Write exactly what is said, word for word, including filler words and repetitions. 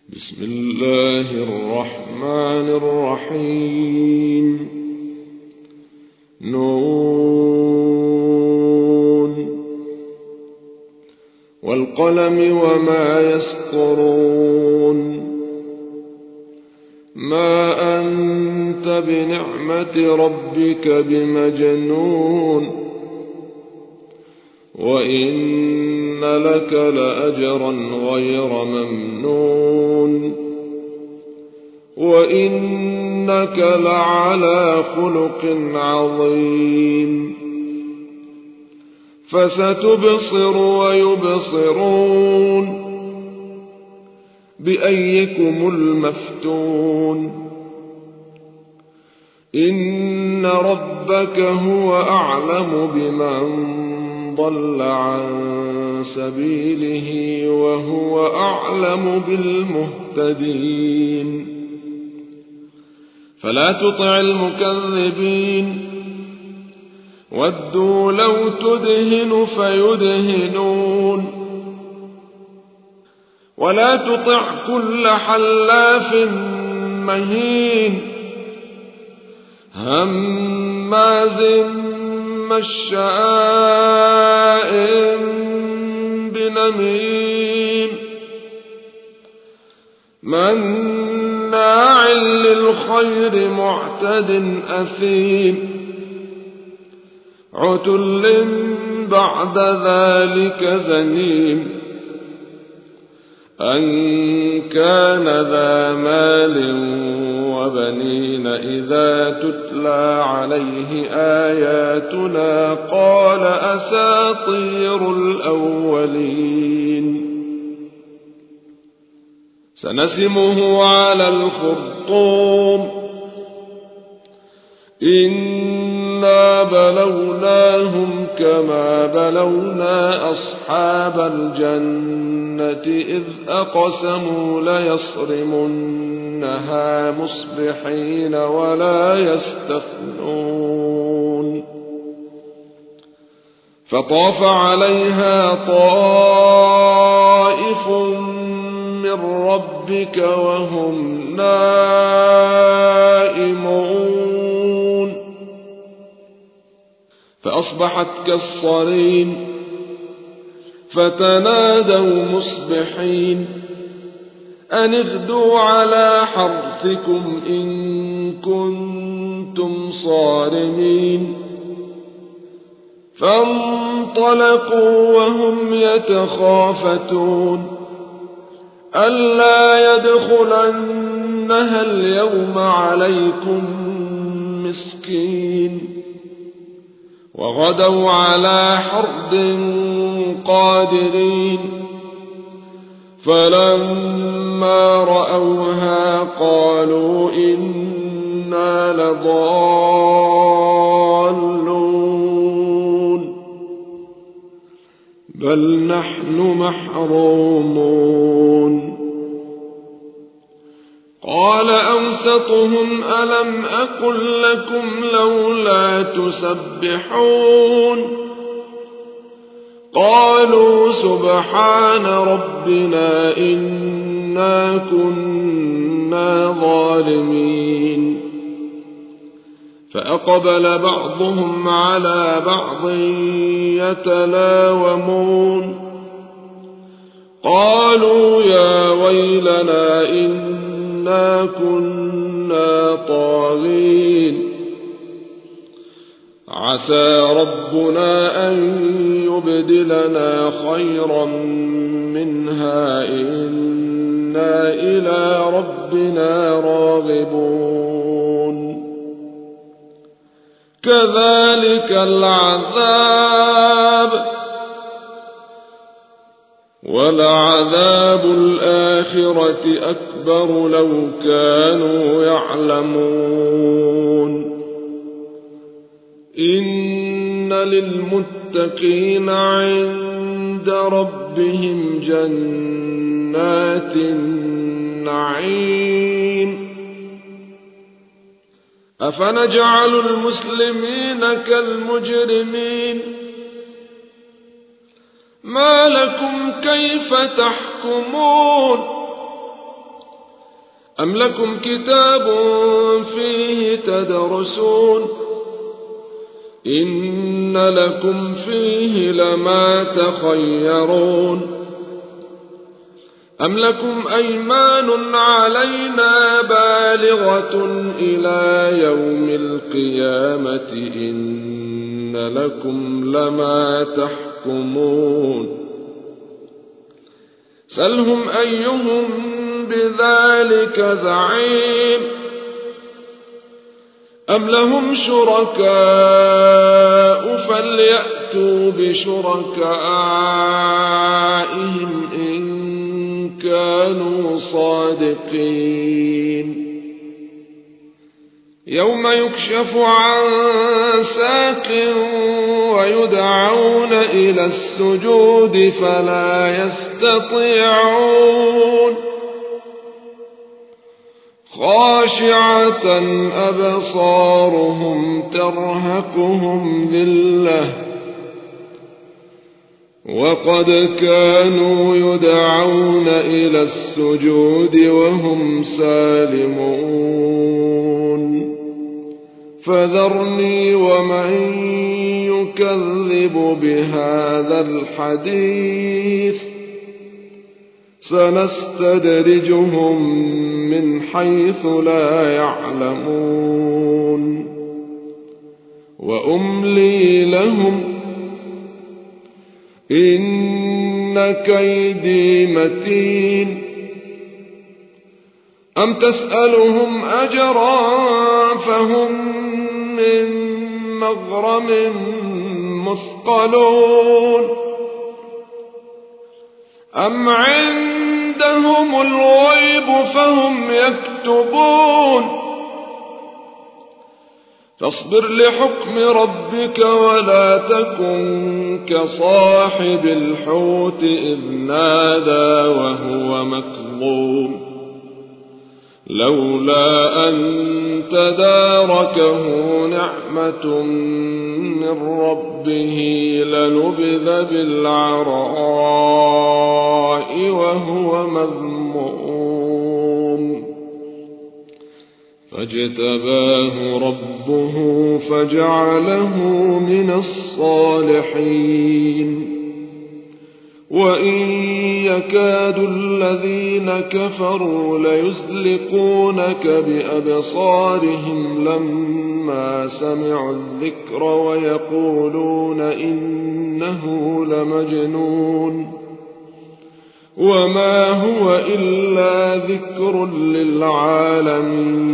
بسم الله الرحمن الرحيم. نون والقلم وما يسطرون. ما أنت بنعمة ربك بمجنون، وإن لك لأجرا غير ممنون، وإنك لعلى خلق عظيم. فستبصر ويبصرون بأيكم المفتون. إن ربك هو أعلم بمن ضل عن سبيله وهو أعلم بالمهتدين. فلا تطع المكذبين، ودوا لو تدهن فيدهنون. ولا تطع كل حلاف مهين، هماز مشاء بنميم، مناع للخير معتد أثيم، عتل بعد ذلك زنيم. أن كان ذا مال وبنين إذا تتلى عليه آياتنا قال أساطير الأولين. سنسمه على الخرطوم. إنا بلوناهم كما بلونا أصحاب الجنة إذ أقسموا ليصرمنها مصبحين ولا يستثنون. فطاف عليها طائف من ربك وهم نائمون، فأصبحت كالصريم. فتنادوا مصبحين أن اغدوا على حرثكم إن كنتم صارمين. فانطلقوا وهم يتخافتون ألا يدخلنها اليوم عليكم مسكين. وغدوا على حرد قادرين. فلما رأوها قالوا إنا لضالون بل نحن محرومون. قال أوسطهم ألم أقل لكم لولا تسبحون. قالوا سبحان ربنا إنا كنا ظالمين. فأقبل بعضهم على بعض يتلاومون قالوا يا ويلنا إنا كنا طاغين. عسى ربنا أن يبدلنا خيرا منها إنا إلى ربنا راغبون. كذلك العذاب ولعذاب الآخرة أكبر لو كانوا يعلمون. إن للمتقين عند ربهم جنات النعيم. أفنجعل المسلمين كالمجرمين ما لكم كيف تحكمون أم لكم كتاب فيه تدرسون إن لكم فيه لما تخيرون أم لكم أيمان علينا بالغة إلى يوم القيامة إن لكم لما تحكمون سلهم أيهم بذلك زعيم أم لهم شركاء فليأتوا بشركائهم إن كانوا صادقين يوم يكشف عن ساق ويدعون إلى السجود فلا يستطيعون خاشعة أبصارهم ترهقهم ذلة وقد كانوا يدعون إلى السجود وهم سالمون فذرني ومن يكذب بهذا الحديث سنستدرجهم من حيث لا يعلمون وأملي لهم إن كيدي متين أم تسألهم أجرا فهم من مغرم مثقلون أم عندهم الغيب فهم يكتبون فاصبر لحكم ربك ولا تكن كصاحب الحوت إذ نادى وهو مكظوم لولا أن تداركه نعمة من ربه لنبذ بالعراء وهو مذموم فاجتباه ربه فجعله من الصالحين وإن يكاد الذين كفروا ليزلقونك بأبصارهم لما سمعوا الذكر ويقولون إنه لمجنون وما هو إلا ذكر للعالمين